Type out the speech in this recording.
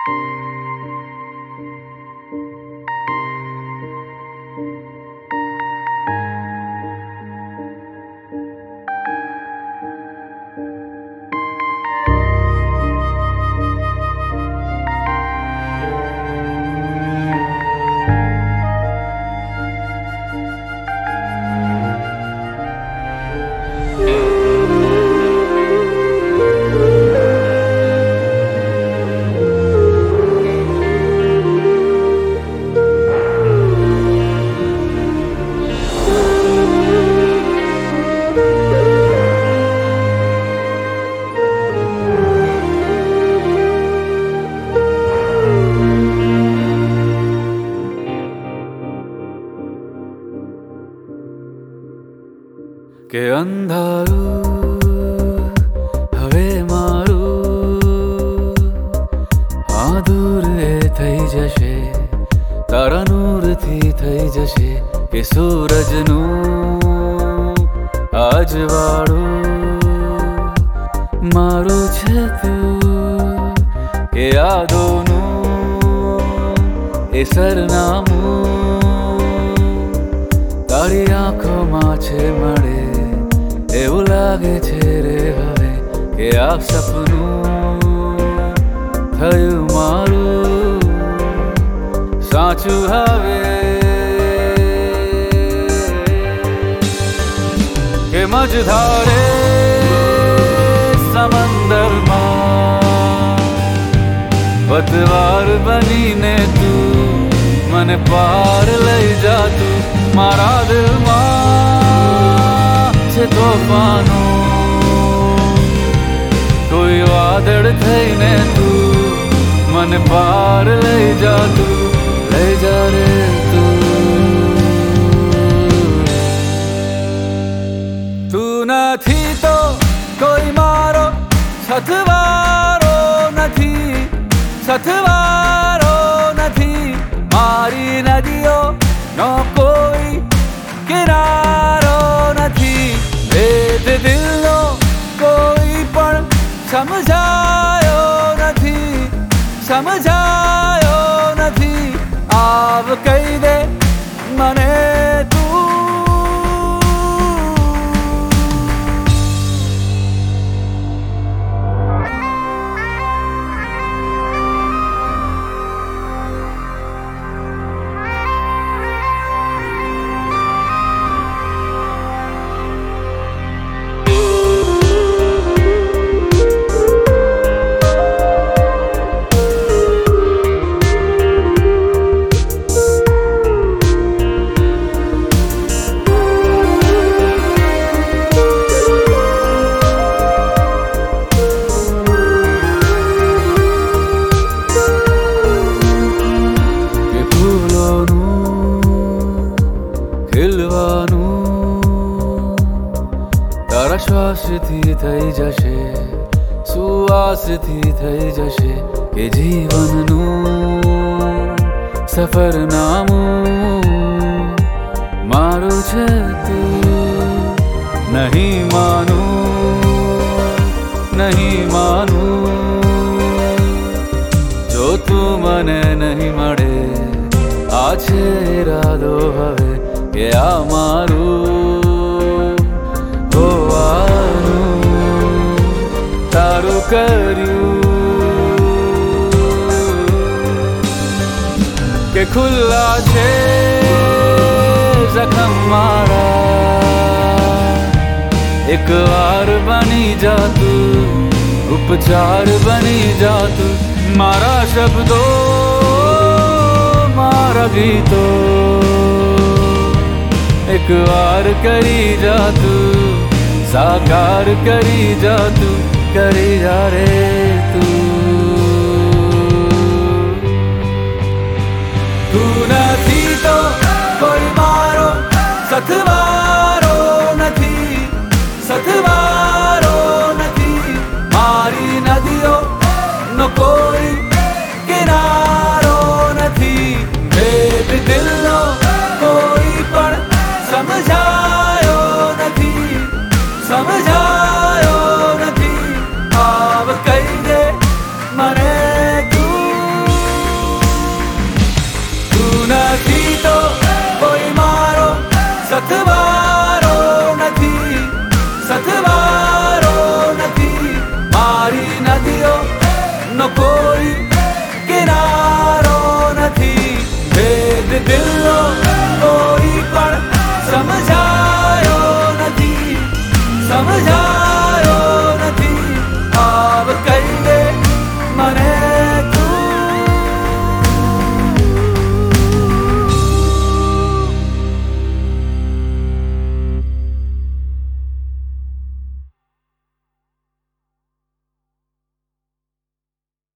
કે અંધારું હવે મારું આ દૂર એ થઈ જશે તારા નૂરથી થઈ જશે કે સૂરજનું અજવાળું મારું છે તું કે યાદોનું એ સરનામું તારી આંખોમાં છે મળે એવું લાગે છે રે હવે કે આ સપનું થયું મારું સાચું હવે કે મજધારે સમંદરમાં પતવાર બનીને તું મને પાર લઈ જા તું મારા દિલમાં છે તોફાનો કોઈ વાદળ થઈને તું મને પાર લઈ જા તું લઈ જા રે તું નથી તો કોઈ મારો સથવારો નથી સથવારો નથી મારી નદીઓ નો કોઈ કિનારો નથી વેદ દિલનો કોઈ પણ સમજાયો નથી સમજાયો નથી આવ કહી દે મને તારા શ્વાસથી થઈ જશે સુવાસથી થઈ જશે કે જીવનનું સફરનામું મારું છે તું નહીં માનું જો તું મને નહીં મળે આ છે ઈરાદો હવે કે આ મારું હોવાનું તારું કર્યું કે ખુલ્લા છે જખમ મારા એક વાર બની જાતું ઉપચાર બની જાતું મારા શબ્દો મારા ગીતો એક વાર કરી જાતું સાકાર કરી જાતું કરી જા રે તું નથી તો કોઈ મારો સથવા